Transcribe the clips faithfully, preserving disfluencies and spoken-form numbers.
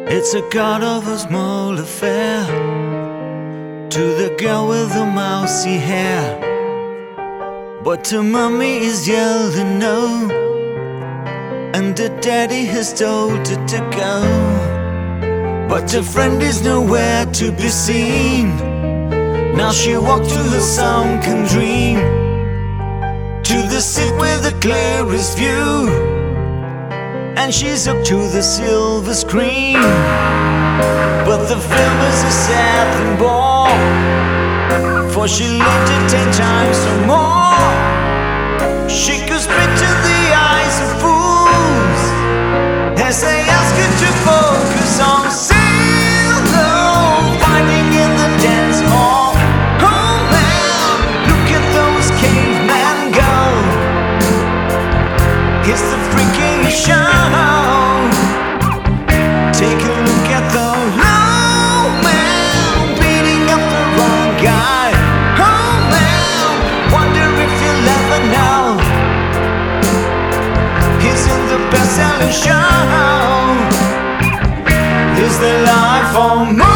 It's a god of a small affair to the girl with the mousy hair, but to mommy is yelling no, and the daddy has told her to go. But her friend is nowhere to be seen. Now she walks to her sunken dream, to the seat with the clearest view, and she's up to the silver screen. But the film is a sad thing bore, for she lived it ten times or more. She could spit to the eyes of fools as they ask her to focus on Sailor fighting in the dance hall. Oh man, look at those cavemen go. It's the freaking show. Take a look at the low man beating up the wrong guy. Oh man, wonder if you'll ever know. He's in the best-selling show. Is the life for more?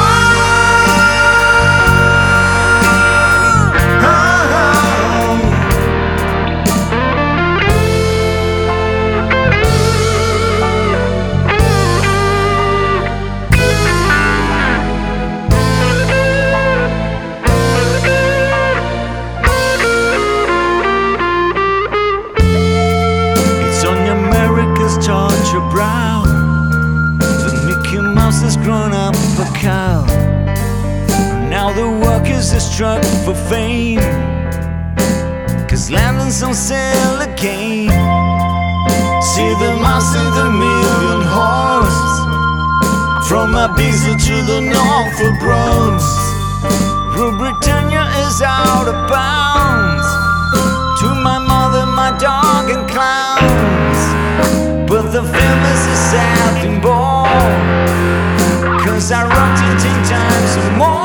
Your brow, the Mickey Mouse has grown up a cow. Now the workers are struck for fame, 'cause London's on sale again. See the mouse and the million horse, from Ibiza to the Norfolk Broads. Rule Britannia is out of bounds, to my mother, my dog and clowns. But the film is a sad thing born, 'cause I wrote it ten times or more.